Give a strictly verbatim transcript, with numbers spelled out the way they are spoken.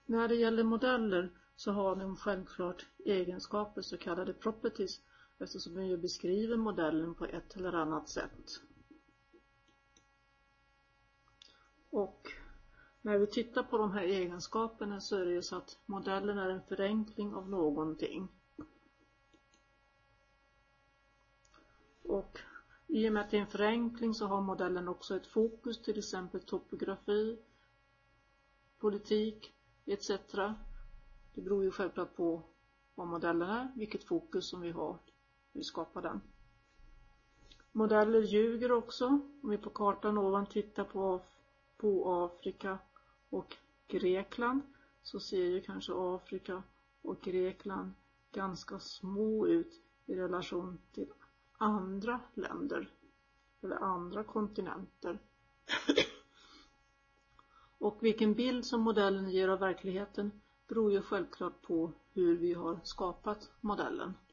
När det gäller modeller så har de självklart egenskaper, så kallade properties, eftersom vi beskriver modellen på ett eller annat sätt. Och när vi tittar på de här egenskaperna så är det ju så att modellen är en förenkling av någonting. Och i och med att det är en förenkling så har modellen också ett fokus, till exempel topografi, politik et cetera. Det beror ju självklart på vad modellen är, vilket fokus som vi har när vi skapar den. Modeller ljuger också. Om vi på kartan ovan tittar på, på Afrika och Grekland så ser ju kanske Afrika och Grekland ganska små ut i relation till andra länder eller andra kontinenter. Och vilken bild som modellen ger av verkligheten beror ju självklart på hur vi har skapat modellen.